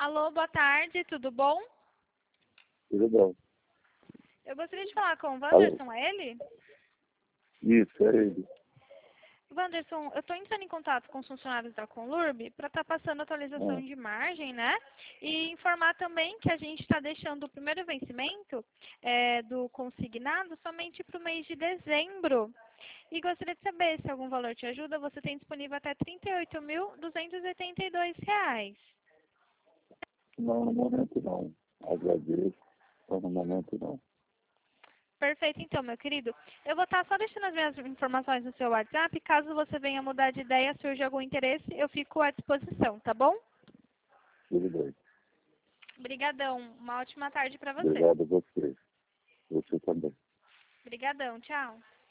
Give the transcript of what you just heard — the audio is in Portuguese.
Alô, boa tarde, tudo bom? Tudo bom. Eu gostaria de falar com o Alô? Wanderson, é ele? Isso, é ele. Wanderson, eu estou entrando em contato com os funcionários da Conlurb para estar passando atualização Ah, de margem, né? E informar também que a gente está deixando o primeiro vencimento do consignado somente para o mês de dezembro. E gostaria de saber se algum valor te ajuda, você tem disponível até R$ 38.282. não, no momento não. Agradeço, mas no momento não. Perfeito, então, meu querido. Eu vou estar só deixando as minhas informações no seu WhatsApp. Caso você venha mudar de ideia, surja algum interesse, eu fico à disposição, tá bom? Tudo bem. Obrigadão. Uma ótima tarde para você. Obrigado a você. Você também. Obrigadão. Tchau.